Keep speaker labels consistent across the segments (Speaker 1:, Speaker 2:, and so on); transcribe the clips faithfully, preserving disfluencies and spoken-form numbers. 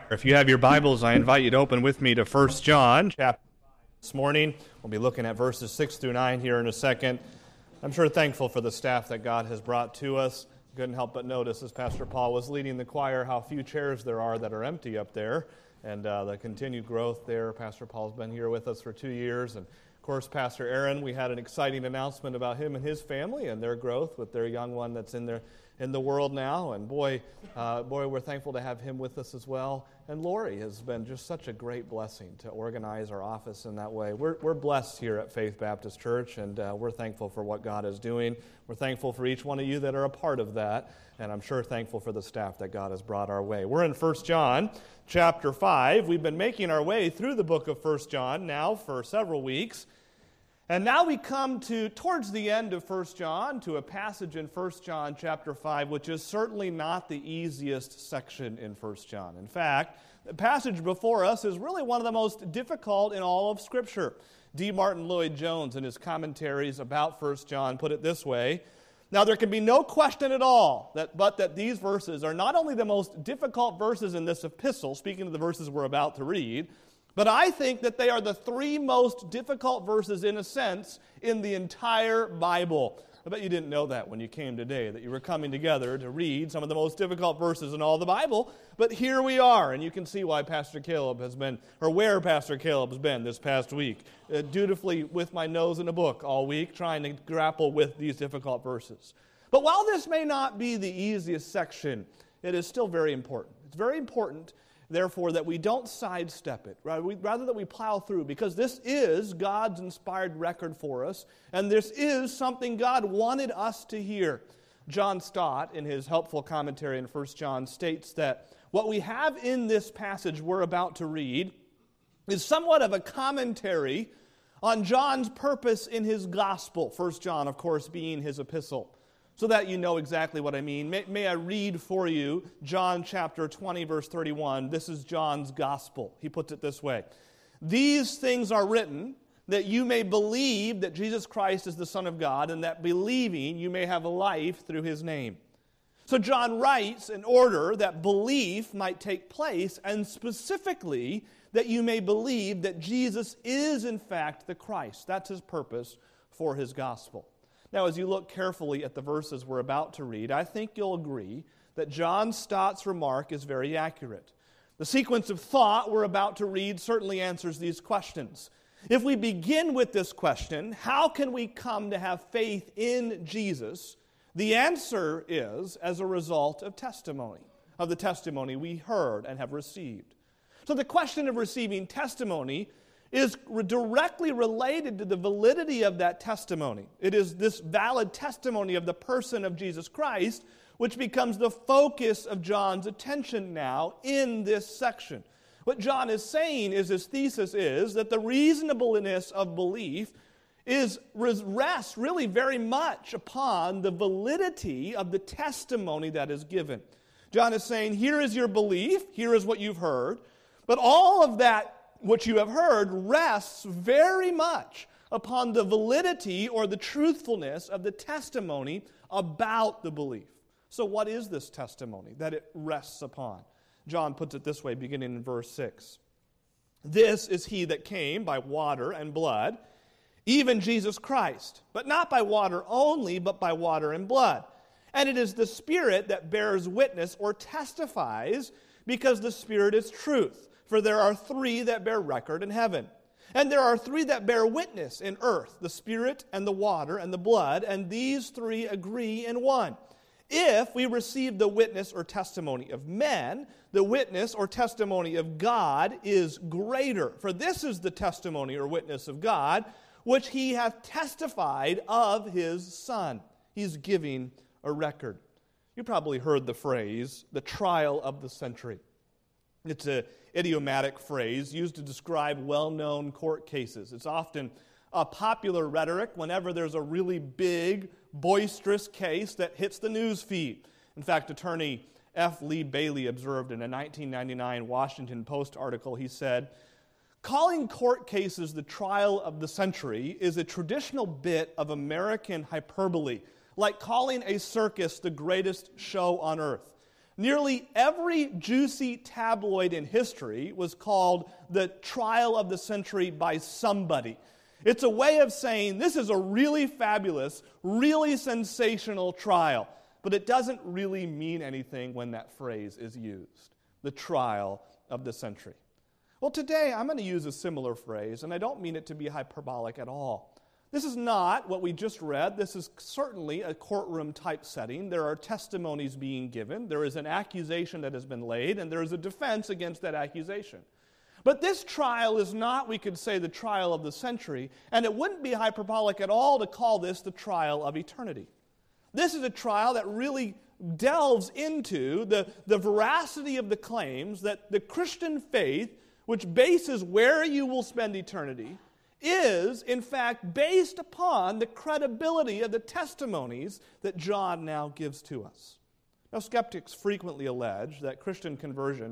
Speaker 1: If you have your Bibles, I invite you to open with me to First John chapter five this morning. We'll be looking at verses six through nine here in a second. I'm sure thankful for the staff that God has brought to us. Couldn't help but notice as Pastor Paul was leading the choir how few chairs there are that are empty up there, and uh, the continued growth there. Pastor Paul's been here with us for two years, and of course, Pastor Aaron, we had an exciting announcement about him and his family and their growth with their young one that's in their in the world now, and boy, uh, boy, we're thankful to have him with us as well. And Lori has been just such a great blessing to organize our office in that way. We're we're blessed here at Faith Baptist Church, and uh, we're thankful for what God is doing. We're thankful for each one of you that are a part of that, and I'm sure thankful for the staff that God has brought our way. We're in First John chapter five. We've been making our way through the book of First John now for several weeks. And now we come to, towards the end of First John, to a passage in First John chapter five, which is certainly not the easiest section in First John. In fact, the passage before us is really one of the most difficult in all of Scripture. D. Martin Lloyd-Jones, in his commentaries about First John, put it this way: "Now there can be no question at all that, but that these verses are not only the most difficult verses in this epistle," speaking of the verses we're about to read, "but I think that they are the three most difficult verses, in a sense, in the entire Bible." I bet you didn't know that when you came today, that you were coming together to read some of the most difficult verses in all the Bible. But here we are, and you can see why Pastor Caleb has been, or where Pastor Caleb has been this past week, uh, dutifully with my nose in a book all week, trying to grapple with these difficult verses. But while this may not be the easiest section, it is still very important. It's very important, therefore, that we don't sidestep it, right? We, rather that we plow through, because this is God's inspired record for us, and this is something God wanted us to hear. John Stott, in his helpful commentary in First John, states that what we have in this passage we're about to read is somewhat of a commentary on John's purpose in his gospel, First John, of course, being his epistle. So that you know exactly what I mean, may, may I read for you John chapter twenty, verse thirty-one. This is John's gospel. He puts it this way: "These things are written that you may believe that Jesus Christ is the Son of God, and that believing you may have life through his name." So John writes in order that belief might take place, and specifically that you may believe that Jesus is in fact the Christ. That's his purpose for his gospel. Now, as you look carefully at the verses we're about to read, I think you'll agree that John Stott's remark is very accurate. The sequence of thought we're about to read certainly answers these questions. If we begin with this question, how can we come to have faith in Jesus? The answer is as a result of testimony, of the testimony we heard and have received. So the question of receiving testimony is directly related to the validity of that testimony. It is this valid testimony of the person of Jesus Christ which becomes the focus of John's attention now in this section. What John is saying is, his thesis is, that the reasonableness of belief is rests really very much upon the validity of the testimony that is given. John is saying, here is your belief, here is what you've heard, but all of that what you have heard rests very much upon the validity or the truthfulness of the testimony about the belief. So what is this testimony that it rests upon? John puts it this way, beginning in verse six. "This is he that came by water and blood, even Jesus Christ, but not by water only, but by water and blood. And it is the Spirit that bears witness or testifies, because the Spirit is truth. For there are three that bear record in heaven. And there are three that bear witness in earth, the Spirit and the water and the blood, and these three agree in one. If we receive the witness or testimony of men, the witness or testimony of God is greater. For this is the testimony or witness of God, which he hath testified of his Son." He's giving a record. You probably heard the phrase, the trial of the century. It's an idiomatic phrase used to describe well-known court cases. It's often a popular rhetoric whenever there's a really big, boisterous case that hits the news feed. In fact, attorney F. Lee Bailey observed in a nineteen ninety-nine Washington Post article, he said, "Calling court cases the trial of the century is a traditional bit of American hyperbole, like calling a circus the greatest show on earth. Nearly every juicy tabloid in history was called the trial of the century by somebody. It's a way of saying this is a really fabulous, really sensational trial. But it doesn't really mean anything when that phrase is used. The trial of the century. Well, today I'm going to use a similar phrase, and I don't mean it to be hyperbolic at all. This is not what we just read. This is certainly a courtroom-type setting. There are testimonies being given. There is an accusation that has been laid, and there is a defense against that accusation. But this trial is not, we could say, the trial of the century, and it wouldn't be hyperbolic at all to call this the trial of eternity. This is a trial that really delves into the, the veracity of the claims that the Christian faith, which bases where you will spend eternity, is, in fact, based upon the credibility of the testimonies that John now gives to us. Now, skeptics frequently allege that Christian conversion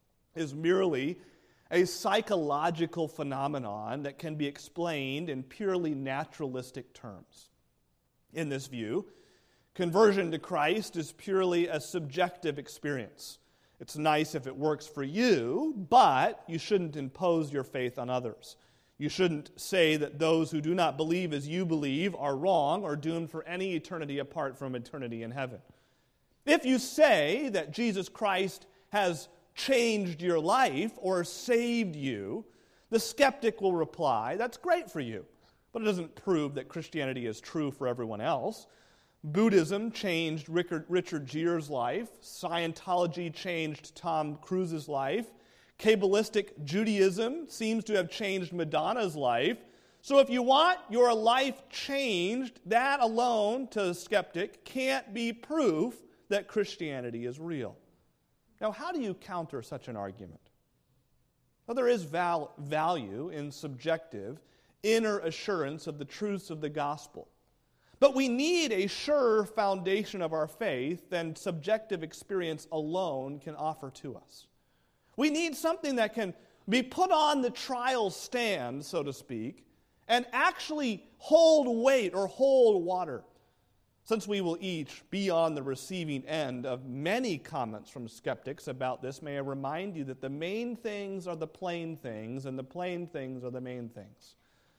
Speaker 1: is merely a psychological phenomenon that can be explained in purely naturalistic terms. In this view, conversion to Christ is purely a subjective experience. It's nice if it works for you, but you shouldn't impose your faith on others. You shouldn't say that those who do not believe as you believe are wrong or doomed for any eternity apart from eternity in heaven. If you say that Jesus Christ has changed your life or saved you, the skeptic will reply, that's great for you, but it doesn't prove that Christianity is true for everyone else. Buddhism changed Richard, Richard Gere's life. Scientology changed Tom Cruise's life. Kabbalistic Judaism seems to have changed Madonna's life. So if you want your life changed, that alone, to the skeptic, can't be proof that Christianity is real. Now, how do you counter such an argument? Well, there is val- value in subjective, inner assurance of the truths of the gospel. But we need a surer foundation of our faith than subjective experience alone can offer to us. We need something that can be put on the trial stand, so to speak, and actually hold weight or hold water. Since we will each be on the receiving end of many comments from skeptics about this, may I remind you that the main things are the plain things, and the plain things are the main things.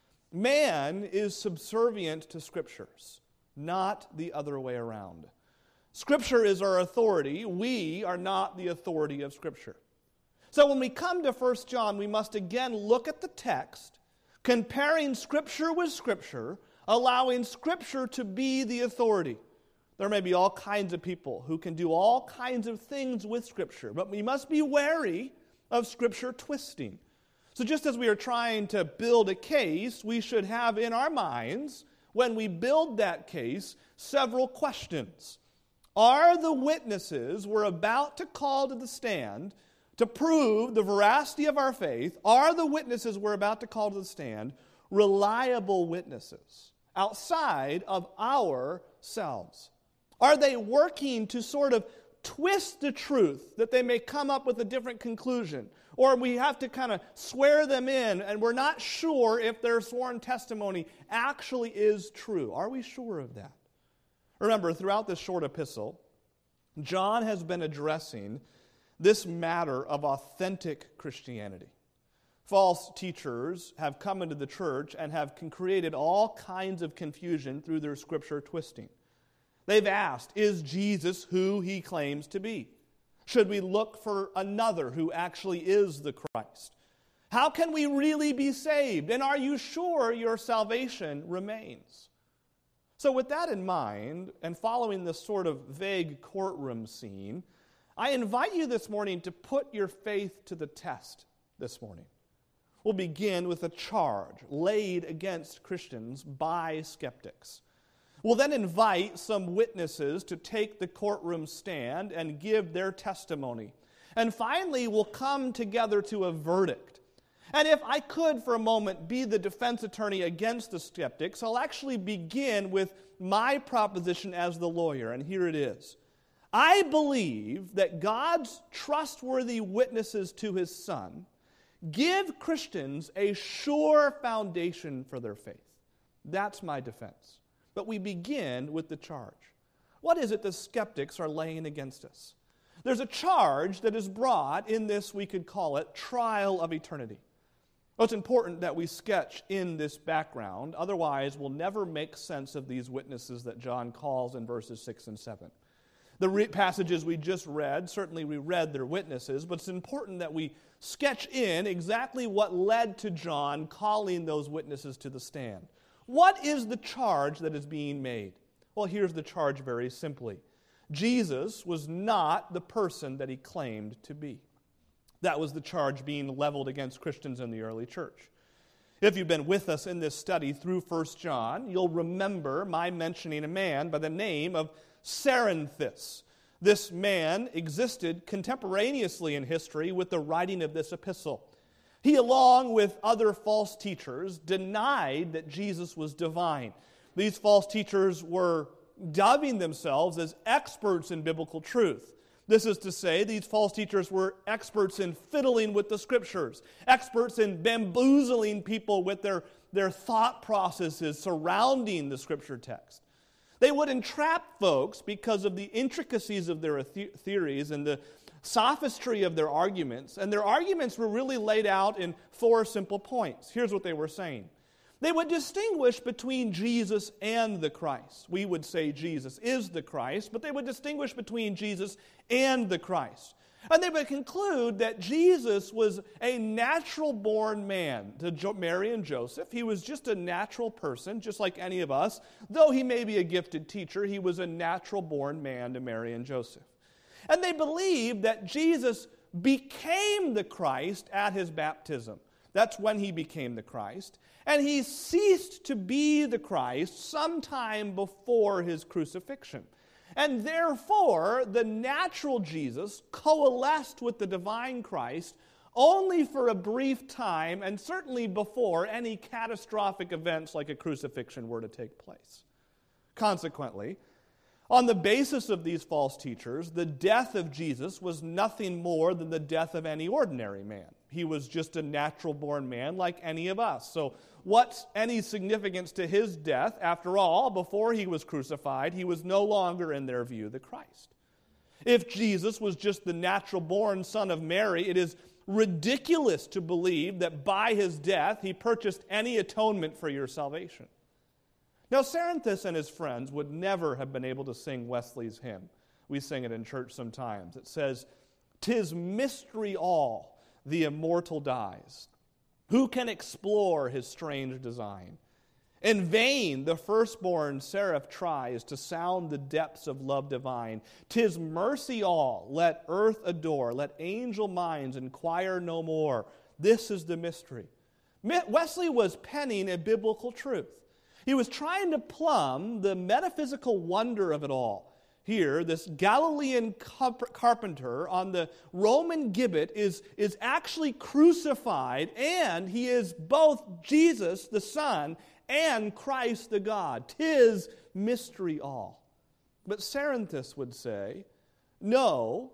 Speaker 1: Man is subservient to Scriptures, not the other way around. Scripture is our authority. We are not the authority of Scripture. So when we come to First John, we must again look at the text, comparing Scripture with Scripture, allowing Scripture to be the authority. There may be all kinds of people who can do all kinds of things with Scripture, but we must be wary of Scripture twisting. So just as we are trying to build a case, we should have in our minds, when we build that case, several questions. Are the witnesses we're about to call to the stand to prove the veracity of our faith, are the witnesses we're about to call to the stand reliable witnesses outside of ourselves? Are they working to sort of twist the truth that they may come up with a different conclusion? Or we have to kind of swear them in, and we're not sure if their sworn testimony actually is true. Are we sure of that? Remember, throughout this short epistle, John has been addressing this matter of authentic Christianity. False teachers have come into the church and have created all kinds of confusion through their Scripture twisting. They've asked, is Jesus who he claims to be? Should we look for another who actually is the Christ? How can we really be saved? And are you sure your salvation remains? So with that in mind, and following this sort of vague courtroom scene, I invite you this morning to put your faith to the test this morning. We'll begin with a charge laid against Christians by skeptics. We'll then invite some witnesses to take the courtroom stand and give their testimony. And finally, we'll come together to a verdict. And if I could for a moment be the defense attorney against the skeptics, I'll actually begin with my proposition as the lawyer, and here it is. I believe that God's trustworthy witnesses to his Son give Christians a sure foundation for their faith. That's my defense. But we begin with the charge. What is it the skeptics are laying against us? There's a charge that is brought in this, we could call it, trial of eternity. Well, it's important that we sketch in this background, otherwise we'll never make sense of these witnesses that John calls in verses six and seven. The re- passages we just read, certainly we read their witnesses, but it's important that we sketch in exactly what led to John calling those witnesses to the stand. What is the charge that is being made? Well, here's the charge very simply. Jesus was not the person that he claimed to be. That was the charge being leveled against Christians in the early church. If you've been with us in this study through First John, you'll remember my mentioning a man by the name of Cerinthus. This man existed contemporaneously in history with the writing of this epistle. He, along with other false teachers, denied that Jesus was divine. These false teachers were dubbing themselves as experts in biblical truth. This is to say, these false teachers were experts in fiddling with the Scriptures, experts in bamboozling people with their, their thought processes surrounding the Scripture text. They would entrap folks because of the intricacies of their the- theories and the sophistry of their arguments, and their arguments were really laid out in four simple points. Here's what they were saying. They would distinguish between Jesus and the Christ. We would say Jesus is the Christ, but they would distinguish between Jesus and the Christ. And they would conclude that Jesus was a natural-born man to Mary and Joseph. He was just a natural person, just like any of us. Though he may be a gifted teacher, he was a natural-born man to Mary and Joseph. And they believed that Jesus became the Christ at his baptism. That's when he became the Christ. And he ceased to be the Christ sometime before his crucifixion. And therefore, the natural Jesus coalesced with the divine Christ only for a brief time, and certainly before any catastrophic events like a crucifixion were to take place. Consequently, on the basis of these false teachers, the death of Jesus was nothing more than the death of any ordinary man. He was just a natural-born man like any of us. So what's any significance to his death? After all, before he was crucified, he was no longer, in their view, the Christ. If Jesus was just the natural-born son of Mary, it is ridiculous to believe that by his death he purchased any atonement for your salvation. Now, Cerinthus and his friends would never have been able to sing Wesley's hymn. We sing it in church sometimes. It says, "'Tis mystery all, the immortal dies. Who can explore his strange design? In vain the firstborn seraph tries to sound the depths of love divine. 'Tis mercy all, let earth adore, let angel minds inquire no more. This is the mystery." Wesley was penning a biblical truth. He was trying to plumb the metaphysical wonder of it all. Here, this Galilean carpenter on the Roman gibbet is, is actually crucified, and he is both Jesus, the Son, and Christ, the God. 'Tis mystery all. But Cerinthus would say, no,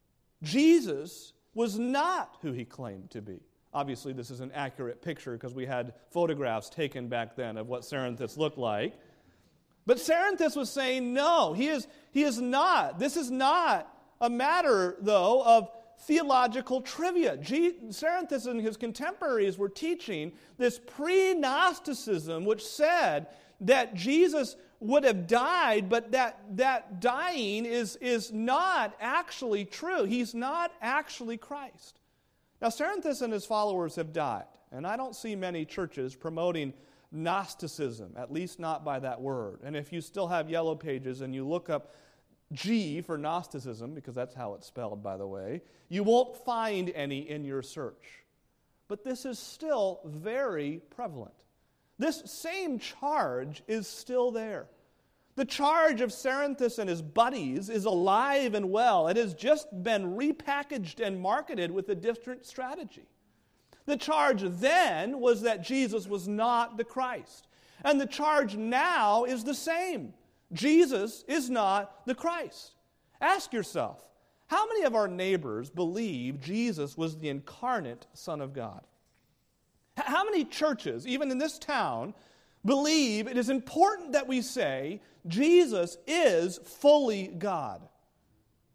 Speaker 1: Jesus was not who he claimed to be. Obviously, this is an accurate picture because we had photographs taken back then of what Cerinthus looked like. But Cerinthus was saying, no, he is, he is not. This is not a matter, though, of theological trivia. G- Cerinthus and his contemporaries were teaching this pre-Gnosticism which said that Jesus would have died, but that, that dying is, is not actually true. He's not actually Christ. Now, Cerinthus and his followers have died, and I don't see many churches promoting Gnosticism, at least not by that word. And if you still have yellow pages and you look up G for Gnosticism, because that's how it's spelled, by the way, you won't find any in your search. But this is still very prevalent. This same charge is still there. The charge of Cerinthus and his buddies is alive and well. It has just been repackaged and marketed with a different strategy. The charge then was that Jesus was not the Christ. And the charge now is the same. Jesus is not the Christ. Ask yourself, how many of our neighbors believe Jesus was the incarnate Son of God? How many churches, even in this town, believe it is important that we say Jesus is fully God?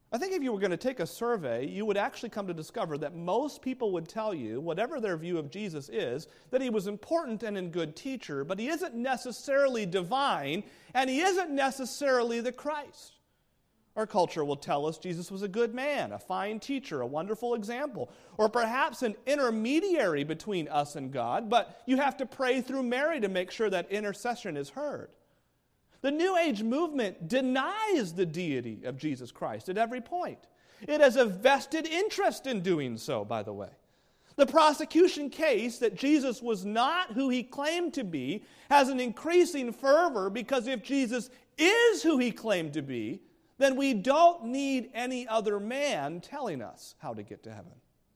Speaker 1: I think if you were going to take a survey, you would actually come to discover that most people would tell you, whatever their view of Jesus is, that he was important and a good teacher, but he isn't necessarily divine, and he isn't necessarily the Christ. Our culture will tell us Jesus was a good man, a fine teacher, a wonderful example, or perhaps an intermediary between us and God, but you have to pray through Mary to make sure that intercession is heard. The New Age movement denies the deity of Jesus Christ at every point. It has a vested interest in doing so, by the way. The prosecution case that Jesus was not who he claimed to be has an increasing fervor because if Jesus is who he claimed to be, then we don't need any other man telling us how to get to heaven.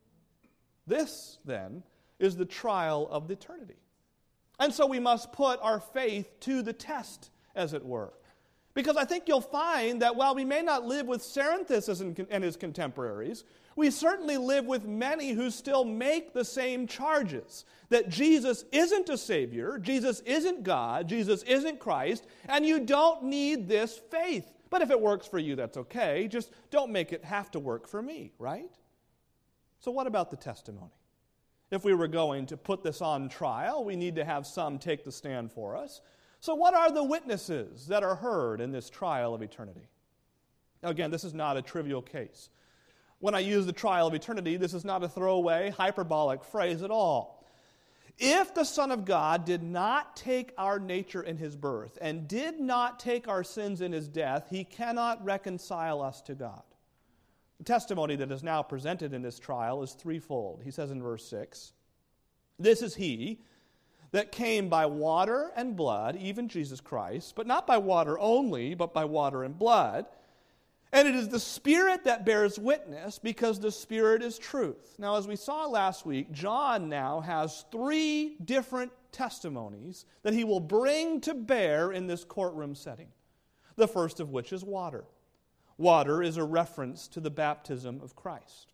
Speaker 1: This, then, is the trial of the eternity. And so we must put our faith to the test, as it were. Because I think you'll find that while we may not live with Cerinthus and his contemporaries, we certainly live with many who still make the same charges. That Jesus isn't a Savior, Jesus isn't God, Jesus isn't Christ, and you don't need this faith. But if it works for you, that's okay. Just don't make it have to work for me, right? So what about the testimony? If we were going to put this on trial, we need to have some take the stand for us. So what are the witnesses that are heard in this trial of eternity? Now again, this is not a trivial case. When I use the trial of eternity, this is not a throwaway, hyperbolic phrase at all. If the Son of God did not take our nature in his birth and did not take our sins in his death, he cannot reconcile us to God. The testimony that is now presented in this trial is threefold. He says in verse six, "This is he that came by water and blood, even Jesus Christ, but not by water only, but by water and blood. And it is the Spirit that bears witness, because the Spirit is truth." Now, as we saw last week, John now has three different testimonies that he will bring to bear in this courtroom setting. The first of which is water. Water is a reference to the baptism of Christ.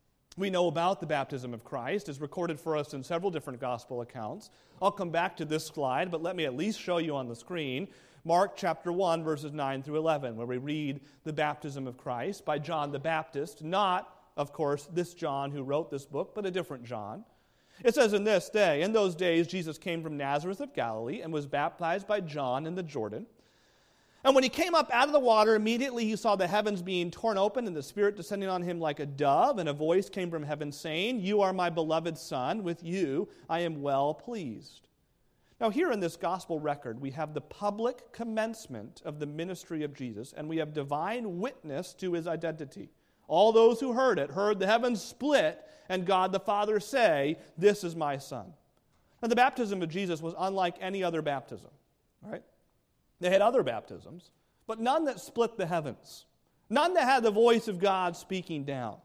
Speaker 1: We know about the baptism of Christ. It's recorded for us in several different gospel accounts. I'll come back to this slide, but let me at least show you on the screen Mark chapter one, verses nine through eleven, where we read the baptism of Christ by John the Baptist, not, of course, this John who wrote this book, but a different John. It says, "In this day, in those days, Jesus came from Nazareth of Galilee and was baptized by John in the Jordan. And when he came up out of the water, immediately he saw the heavens being torn open and the Spirit descending on him like a dove, and a voice came from heaven saying, 'You are my beloved Son, with you I am well pleased.'" Now here in this gospel record, we have the public commencement of the ministry of Jesus, and we have divine witness to his identity. All those who heard it heard the heavens split and God the Father say, "This is my Son." Now the baptism of Jesus was unlike any other baptism, right? They had other baptisms, but none that split the heavens. None that had the voice of God speaking down.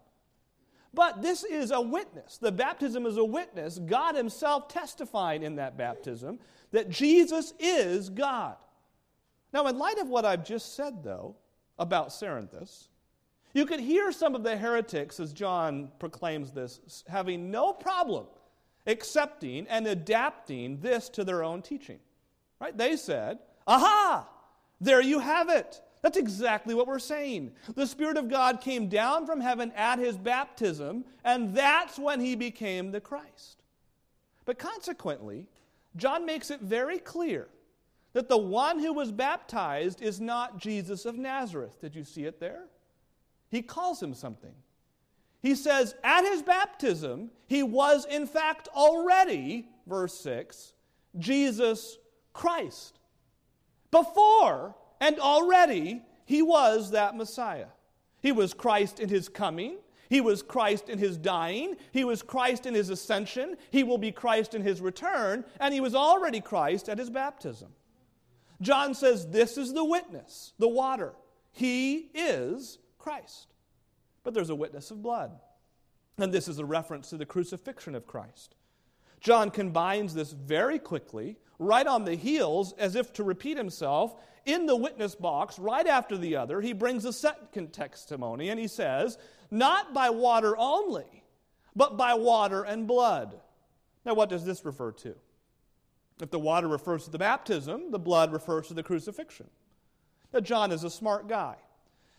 Speaker 1: But this is a witness. The baptism is a witness. God himself testifying in that baptism that Jesus is God. Now, in light of what I've just said, though, about Cerinthus, you could hear some of the heretics, as John proclaims this, having no problem accepting and adapting this to their own teaching. Right? They said, "Aha! There you have it. That's exactly what we're saying. The Spirit of God came down from heaven at his baptism, and that's when he became the Christ." But consequently, John makes it very clear that the one who was baptized is not Jesus of Nazareth. Did you see it there? He calls him something. He says, at his baptism, he was in fact already, verse six, Jesus Christ. Before and already, he was that Messiah. He was Christ in his coming. He was Christ in his dying. He was Christ in his ascension. He will be Christ in his return. And he was already Christ at his baptism. John says this is the witness, the water. He is Christ. But there's a witness of blood. And this is a reference to the crucifixion of Christ. John combines this very quickly, right on the heels, as if to repeat himself, in the witness box, right after the other. He brings a second testimony, and he says, "Not by water only, but by water and blood." Now, what does this refer to? If the water refers to the baptism, the blood refers to the crucifixion. Now, John is a smart guy.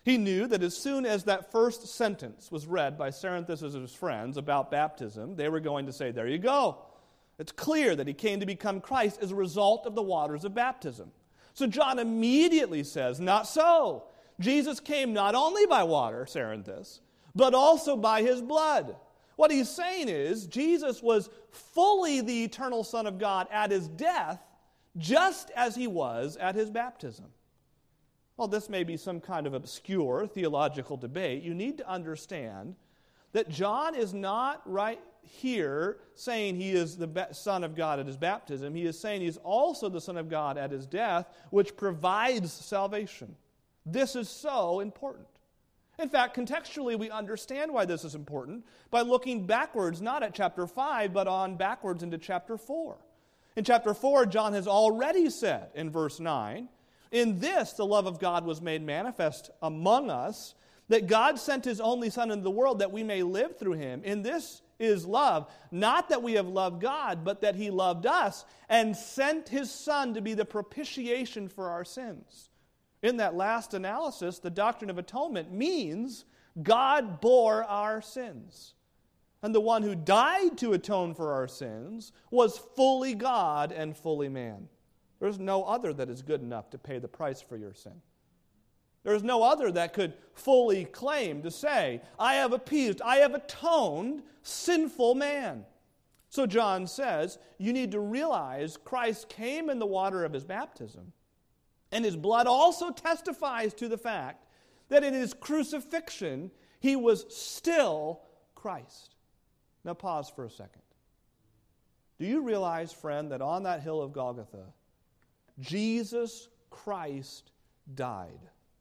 Speaker 1: He knew that as soon as that first sentence was read by Cerinthus and his friends about baptism, they were going to say, there you go. It's clear that he came to become Christ as a result of the waters of baptism. So John immediately says, not so. Jesus came not only by water, Cerinthus, but also by his blood. What he's saying is, Jesus was fully the eternal Son of God at his death, just as he was at his baptism. Well, this may be some kind of obscure theological debate. You need to understand that John is not right here saying he is the Son of God at his baptism. He is saying he's also the Son of God at his death, which provides salvation. This is so important. In fact, contextually, we understand why this is important by looking backwards, not at chapter five, but on backwards into chapter four. In chapter four, John has already said in verse nine, in this the love of God was made manifest among us, that God sent his only Son into the world that we may live through him. In this is love, not that we have loved God, but that he loved us and sent his Son to be the propitiation for our sins. In that last analysis, the doctrine of atonement means God bore our sins. And the one who died to atone for our sins was fully God and fully man. There's no other that is good enough to pay the price for your sin. There's no other that could fully claim to say, I have appeased, I have atoned sinful man. So John says, you need to realize Christ came in the water of his baptism, and his blood also testifies to the fact that in his crucifixion, he was still Christ. Now pause for a second. Do you realize, friend, that on that hill of Golgotha, Jesus Christ died?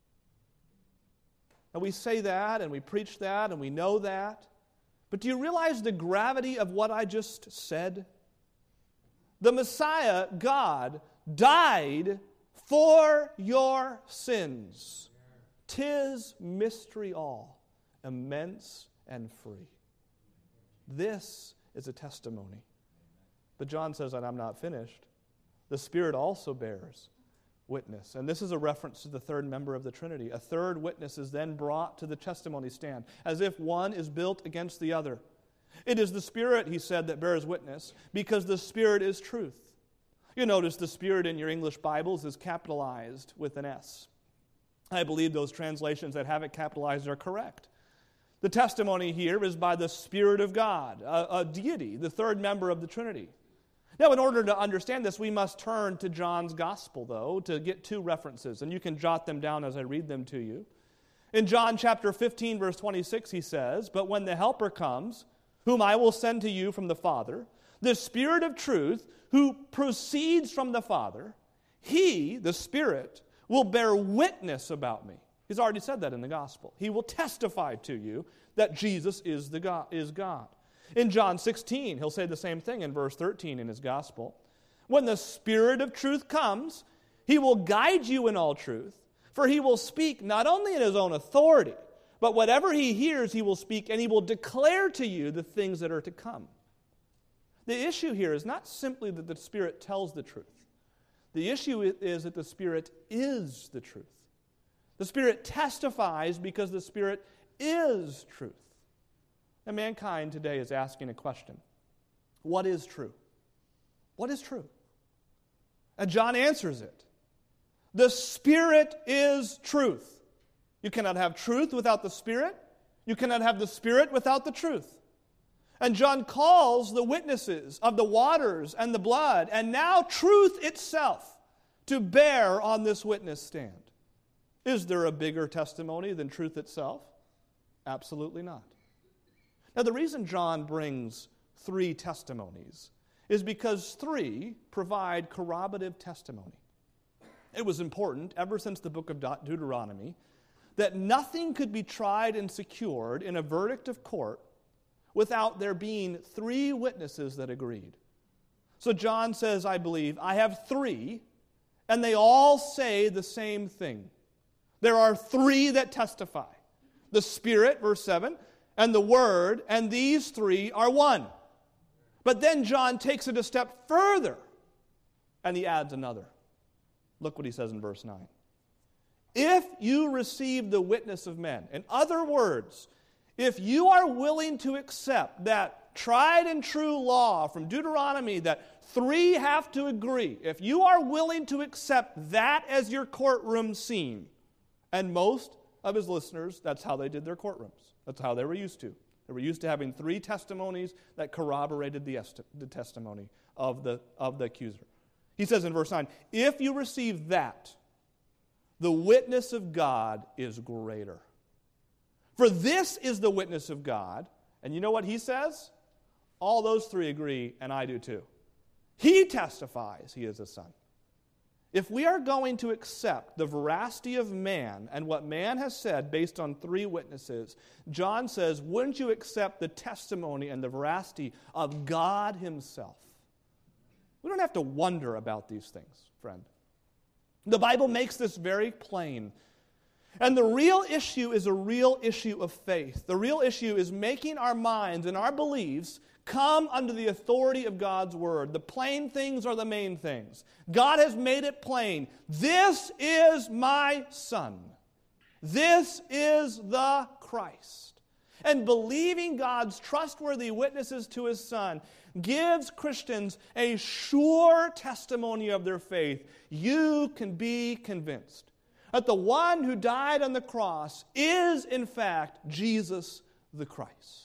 Speaker 1: And we say that, and we preach that, and we know that. But do you realize the gravity of what I just said? The Messiah, God, died for your sins. 'Tis mystery all, immense and free. This is a testimony. But John says that I'm not finished. The Spirit also bears witness. And this is a reference to the third member of the Trinity. A third witness is then brought to the testimony stand, as if one is built against the other. It is the Spirit, he said, that bears witness, because the Spirit is truth. You notice the Spirit in your English Bibles is capitalized with an S. I believe those translations that have it capitalized are correct. The testimony here is by the Spirit of God, a, a deity, the third member of the Trinity. Now, in order to understand this, we must turn to John's Gospel, though, to get two references, and you can jot them down as I read them to you. In John chapter fifteen, verse twenty-six, he says, "But when the Helper comes, whom I will send to you from the Father, the Spirit of truth, who proceeds from the Father, he, the Spirit, will bear witness about me." He's already said that in the Gospel. He will testify to you that Jesus is, the God, is God. In John sixteen, he'll say the same thing in verse thirteen in his Gospel. "When the Spirit of truth comes, he will guide you in all truth, for he will speak not only in his own authority, but whatever he hears he will speak, and he will declare to you the things that are to come." The issue here is not simply that the Spirit tells the truth. The issue is that the Spirit is the truth. The Spirit testifies because the Spirit is truth. And mankind today is asking a question. What is true? What is true? And John answers it. The Spirit is truth. You cannot have truth without the Spirit. You cannot have the Spirit without the truth. And John calls the witnesses of the waters and the blood, and now truth itself, to bear on this witness stand. Is there a bigger testimony than truth itself? Absolutely not. Now, the reason John brings three testimonies is because three provide corroborative testimony. It was important, ever since the book of Deuteronomy, that nothing could be tried and secured in a verdict of court without there being three witnesses that agreed. So John says, I believe, I have three, and they all say the same thing. There are three that testify. The Spirit, verse seven, and the Word, and these three are one. But then John takes it a step further, and he adds another. Look what he says in verse nine. if you receive the witness of men. In other words, if you are willing to accept that tried and true law from Deuteronomy that three have to agree, if you are willing to accept that as your courtroom scene, and most of his listeners, that's how they did their courtrooms. That's how they were used to. They were used to having three testimonies that corroborated the, est- the testimony of the, of the accuser. He says in verse nine, if you receive that, the witness of God is greater. For this is the witness of God. And you know what he says? All those three agree, and I do too. He testifies he is a son. If we are going to accept the veracity of man and what man has said based on three witnesses, John says, wouldn't you accept the testimony and the veracity of God himself? We don't have to wonder about these things, friend. The Bible makes this very plain. And the real issue is a real issue of faith. The real issue is making our minds and our beliefs come under the authority of God's word. The plain things are the main things. God has made it plain. This is my son. This is the Christ. And believing God's trustworthy witnesses to his son gives Christians a sure testimony of their faith. You can be convinced that the one who died on the cross is, in fact, Jesus the Christ.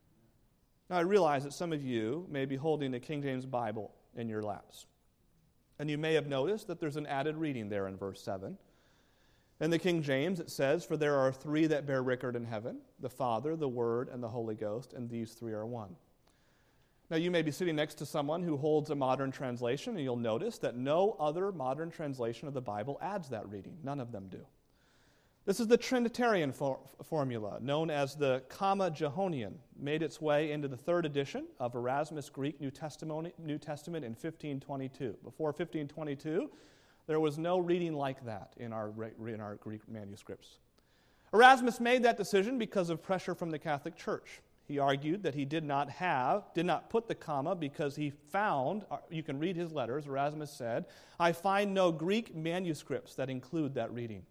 Speaker 1: Now, I realize that some of you may be holding the King James Bible in your laps. And you may have noticed that there's an added reading there in verse seven. In the King James, it says, for there are three that bear record in heaven, the Father, the Word, and the Holy Ghost, and these three are one. Now, you may be sitting next to someone who holds a modern translation, and you'll notice that no other modern translation of the Bible adds that reading. None of them do. This is the Trinitarian for- formula, known as the Comma Johannian, made its way into the third edition of Erasmus Greek New Testament, New Testament in fifteen twenty-two. Before fifteen twenty-two, there was no reading like that in our, in our Greek manuscripts. Erasmus made that decision because of pressure from the Catholic Church. He argued that he did not have, did not put the comma because he found, you can read his letters, Erasmus said, I find no Greek manuscripts that include that reading.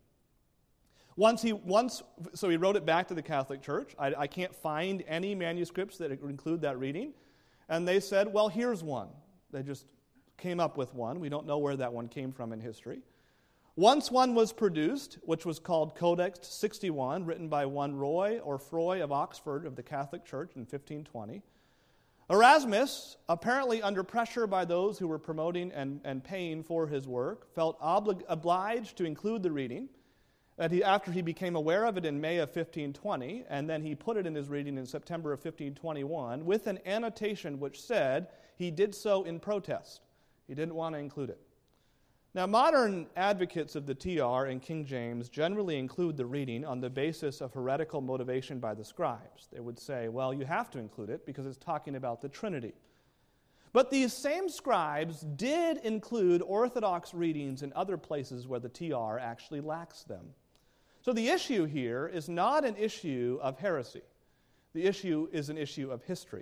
Speaker 1: Once he, once, so he wrote it back to the Catholic Church. I, I can't find any manuscripts that include that reading. And they said, well, here's one. They just came up with one. We don't know where that one came from in history. Once one was produced, which was called Codex sixty-one, written by one Roy or Froy of Oxford of the Catholic Church in fifteen twenty. Erasmus, apparently under pressure by those who were promoting and, and paying for his work, felt oblig- obliged to include the reading. That he, after he became aware of it in May of fifteen twenty, and then he put it in his reading in September of fifteen twenty-one, with an annotation which said he did so in protest. He didn't want to include it. Now, modern advocates of the T R and King James generally include the reading on the basis of heretical motivation by the scribes. They would say, well, you have to include it because it's talking about the Trinity. But these same scribes did include orthodox readings in other places where the T R actually lacks them. So the issue here is not an issue of heresy. The issue is an issue of history.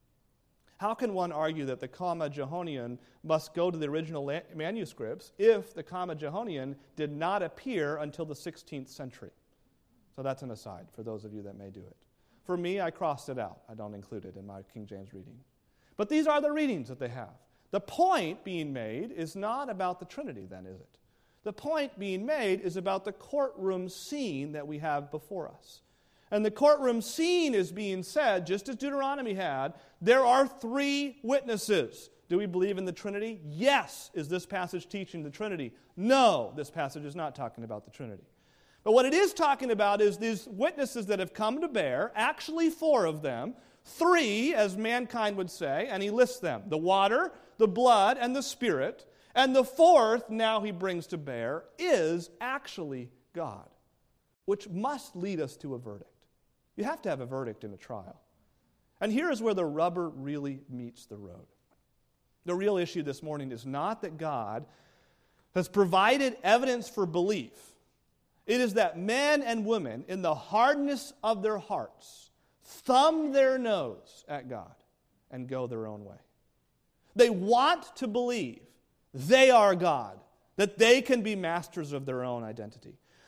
Speaker 1: How can one argue that the Comma Johannian must go to the original la- manuscripts if the Comma Johannian did not appear until the sixteenth century? So that's an aside for those of you that may do it. For me, I crossed it out. I don't include it in my King James reading. But these are the readings that they have. The point being made is not about the Trinity, then, is it? The point being made is about the courtroom scene that we have before us. And the courtroom scene is being said, just as Deuteronomy had, there are three witnesses. Do we believe in the Trinity? Yes. Is this passage teaching the Trinity? No, this passage is not talking about the Trinity. But what it is talking about is these witnesses that have come to bear, actually four of them, three, as mankind would say, and he lists them, the water, the blood, and the Spirit. And the fourth, now he brings to bear, is actually God, which must lead us to a verdict. You have to have a verdict in a trial. And here is where the rubber really meets the road. The real issue this morning is not that God has provided evidence for belief. It is that men and women, in the hardness of their hearts, thumb their nose at God and go their own way. They want to believe they are God, that they can be masters of their own identity.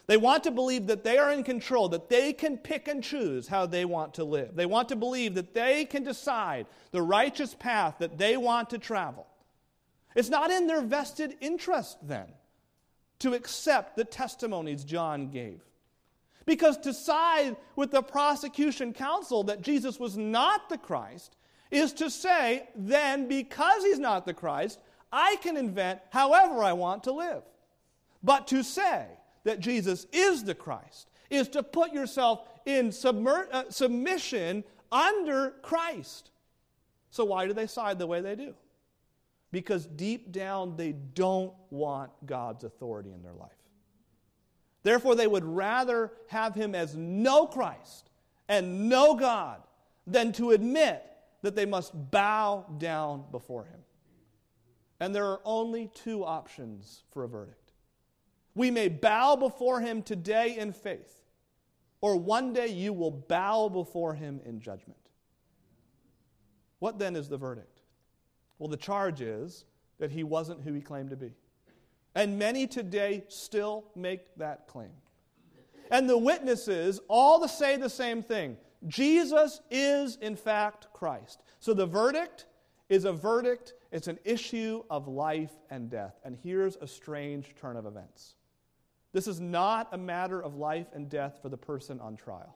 Speaker 1: They want to believe that they are in control, that they can pick and choose how they want to live. They want to believe that they can decide the righteous path that they want to travel. It's not in their vested interest, then, to accept the testimonies John gave. Because to side with the prosecution counsel that Jesus was not the Christ is to say, then, because he's not the Christ, I can invent however I want to live. But to say that Jesus is the Christ is to put yourself in submer- uh, submission under Christ. So why do they side the way they do? Because deep down they don't want God's authority in their life. Therefore, they would rather have him as no Christ and no God than to admit that they must bow down before him. And there are only two options for a verdict. We may bow before him today in faith, or one day you will bow before him in judgment. What then is the verdict? Well, the charge is that he wasn't who he claimed to be. And many today still make that claim. And the witnesses all say the same thing. Jesus is, in fact, Christ. So the verdict is a verdict. It's an issue of life and death. And here's a strange turn of events. This is not a matter of life and death for the person on trial.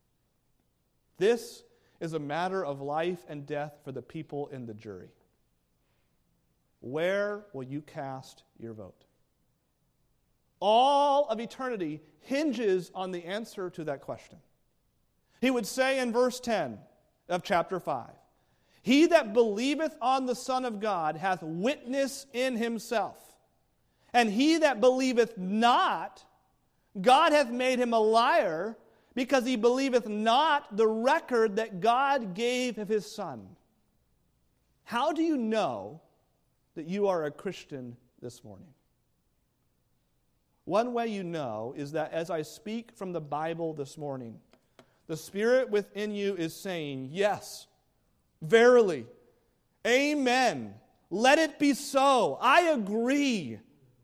Speaker 1: This is a matter of life and death for the people in the jury. Where will you cast your vote? All of eternity hinges on the answer to that question. He would say in verse ten of chapter five, he that believeth on the Son of God hath witness in himself. And he that believeth not, God hath made him a liar, because he believeth not the record that God gave of his Son. How do you know that you are a Christian this morning? One way you know is that as I speak from the Bible this morning, the Spirit within you is saying, yes, verily, amen, let it be so, I agree.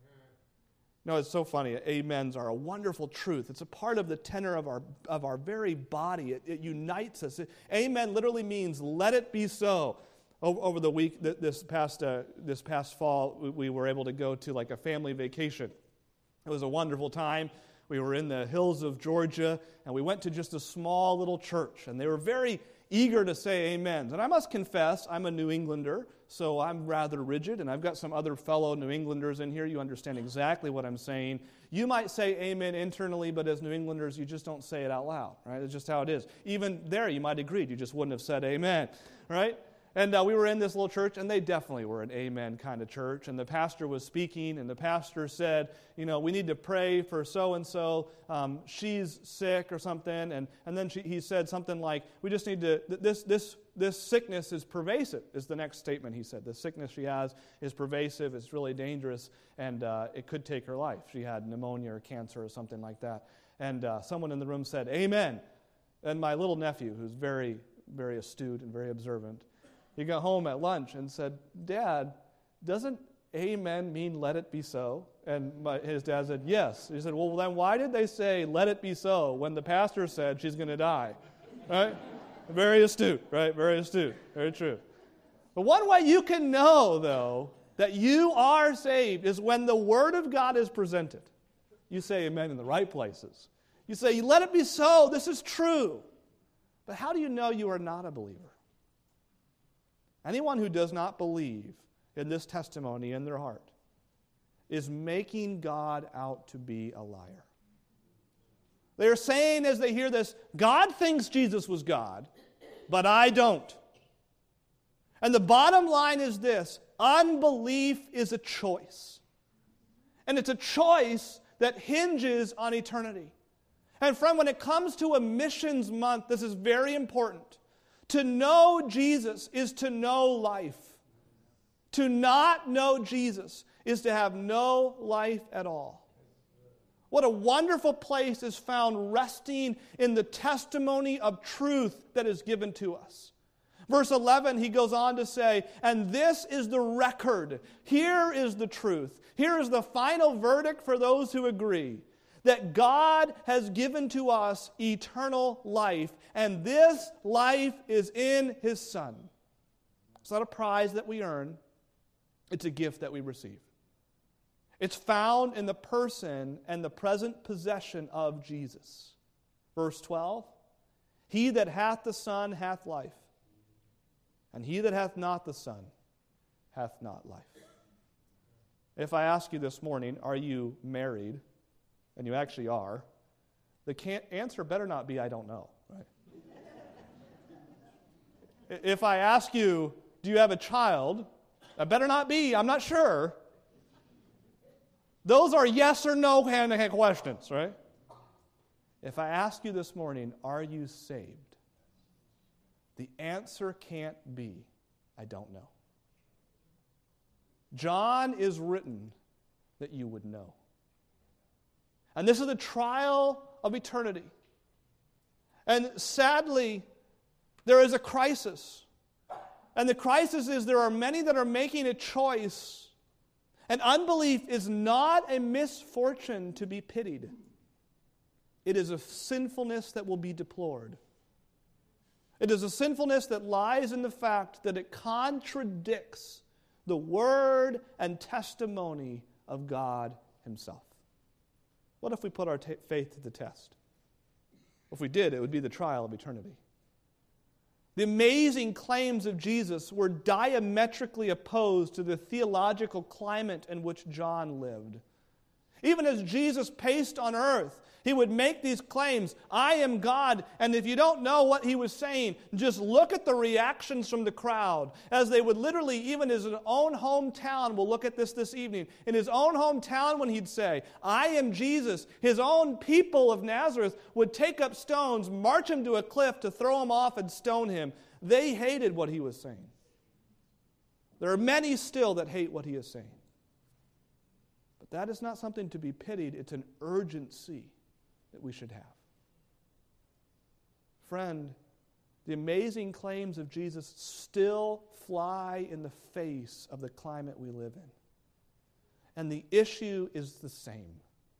Speaker 1: No, it's so funny. Amens are a wonderful truth. It's a part of the tenor of our of our very body. It, it unites us. It, amen literally means let it be so. Over, over the week, this past uh, this past fall, we, we were able to go to like a family vacation. It was a wonderful time. We were in the hills of Georgia, and we went to just a small little church, and they were very eager to say amens. And I must confess, I'm a New Englander, so I'm rather rigid, and I've got some other fellow New Englanders in here. You understand exactly what I'm saying. You might say amen internally, but as New Englanders, you just don't say it out loud, right? It's just how it is. Even there, you might agree. You just wouldn't have said amen, right? And uh, we were in this little church, and they definitely were an amen kind of church. And the pastor was speaking, and the pastor said, you know, we need to pray for so-and-so. Um, she's sick or something. And, and then she, he said something like, we just need to, this, this, this sickness is pervasive, is the next statement he said. The sickness she has is pervasive, it's really dangerous, and uh, it could take her life. She had pneumonia or cancer or something like that. And uh, someone in the room said, amen. And my little nephew, who's very, very astute and very observant, he got home at lunch and said, Dad, doesn't amen mean let it be so? And my, his dad said, yes. He said, well, then why did they say let it be so when the pastor said she's going to die? Right? Very astute, right? Very astute. Very true. But one way you can know, though, that you are saved is when the Word of God is presented. You say amen in the right places. You say, let it be so. This is true. But how do you know you are not a believer? Anyone who does not believe in this testimony in their heart is making God out to be a liar. They are saying as they hear this, God thinks Jesus was God, but I don't. And the bottom line is this, unbelief is a choice. And it's a choice that hinges on eternity. And friend, when it comes to a missions month, this is very important. To know Jesus is to know life. To not know Jesus is to have no life at all. What a wonderful place is found resting in the testimony of truth that is given to us. Verse eleven, he goes on to say, and this is the record. Here is the truth. Here is the final verdict for those who agree. that God has given to us eternal life, and this life is in His Son. It's not a prize that we earn. It's a gift that we receive. It's found in the person and the present possession of Jesus. Verse twelve, He that hath the Son hath life, and he that hath not the Son hath not life. If I ask you this morning, are you married? And you actually are. The can't, answer better not be, I don't know. Right? If I ask you, do you have a child? That better not be, I'm not sure. Those are yes or no kind of questions, right? If I ask you this morning, are you saved? The answer can't be, I don't know. John is written that you would know. And this is the trial of eternity. And sadly, there is a crisis. And the crisis is there are many that are making a choice. And unbelief is not a misfortune to be pitied. It is a sinfulness that will be deplored. It is a sinfulness that lies in the fact that it contradicts the word and testimony of God Himself. What if we put our t- faith to the test? If we did, it would be the trial of eternity. The amazing claims of Jesus were diametrically opposed to the theological climate in which John lived. Even as Jesus paced on earth, He would make these claims, I am God. And if you don't know what He was saying, just look at the reactions from the crowd. As they would literally, even his own hometown, we'll look at this this evening. In his own hometown when he'd say, I am Jesus, his own people of Nazareth would take up stones, march him to a cliff to throw him off and stone him. They hated what he was saying. There are many still that hate what he is saying. But that is not something to be pitied. It's an urgency that we should have. Friend, the amazing claims of Jesus still fly in the face of the climate we live in. And the issue is the same.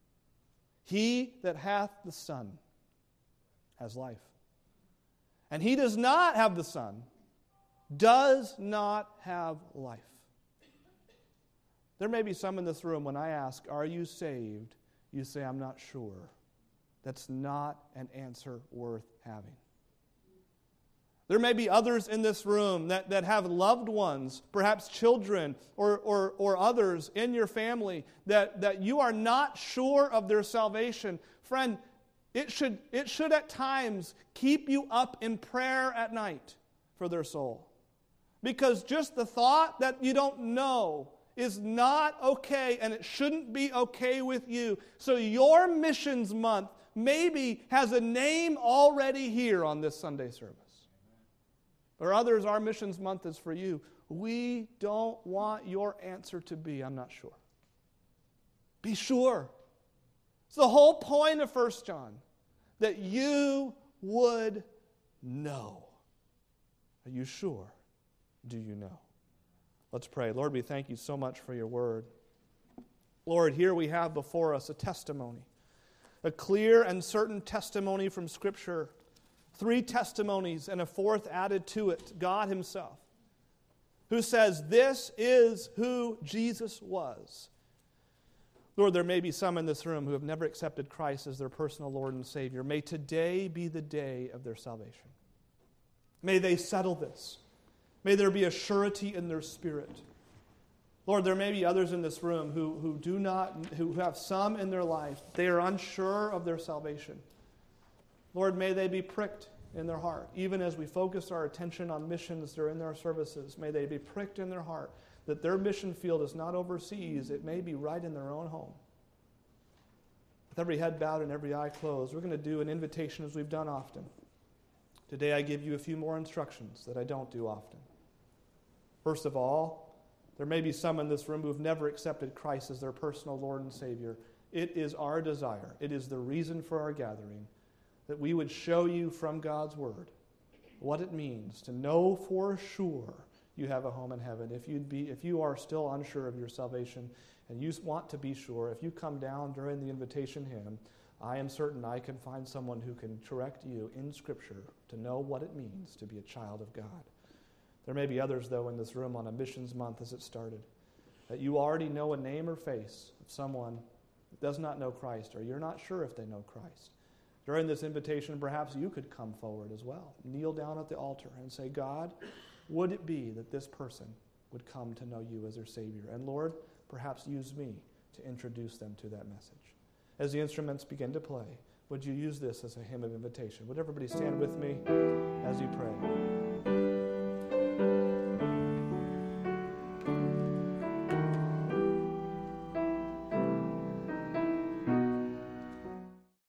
Speaker 1: He that hath the Son has life. And he does not have the Son, does not have life. There may be some in this room when I ask, are you saved? You say, I'm not sure. That's not an answer worth having. There may be others in this room that, that have loved ones, perhaps children or, or, or others in your family, that, that you are not sure of their salvation. Friend, it should, it should at times keep you up in prayer at night for their soul. Because just the thought that you don't know is not okay, and it shouldn't be okay with you. So your missions month maybe has a name already here on this Sunday service. Or others, our missions month is for you. We don't want your answer to be, I'm not sure. Be sure. It's the whole point of First John, that you would know. Are you sure? Do you know? Let's pray. Lord, we thank you so much for your word. Lord, here we have before us a testimony, a clear and certain testimony from Scripture, three testimonies and a fourth added to it, God Himself, who says this is who Jesus was. Lord, there may be some in this room who have never accepted Christ as their personal Lord and Savior. May today be the day of their salvation. May they settle this. May there be a surety in their spirit. Lord, there may be others in this room who, who do not, who have some in their life. They are unsure of their salvation. Lord, may they be pricked in their heart. Even as we focus our attention on missions that are in their services, may they be pricked in their heart that their mission field is not overseas. It may be right in their own home. With every head bowed and every eye closed, we're going to do an invitation as we've done often. Today I give you a few more instructions that I don't do often. First of all, there may be some in this room who have never accepted Christ as their personal Lord and Savior. It is our desire, it is the reason for our gathering, that we would show you from God's Word what it means to know for sure
Speaker 2: you have a home in heaven. If you'd be, if you are still unsure of your salvation and you want to be sure, if you come down during the invitation hymn, I am certain I can find someone who can correct you in Scripture to know what it means to be a child of God. There may be others, though, in this room on a missions month as it started, that you already know a name or face of someone that does not know Christ, or you're not sure if they know Christ. During this invitation, perhaps you could come forward as well, kneel down at the altar and say, God, would it be that this person would come to know you as their Savior? And Lord, perhaps use me to introduce them to that message. As the instruments begin to play, would you use this as a hymn of invitation? Would everybody stand with me as you pray?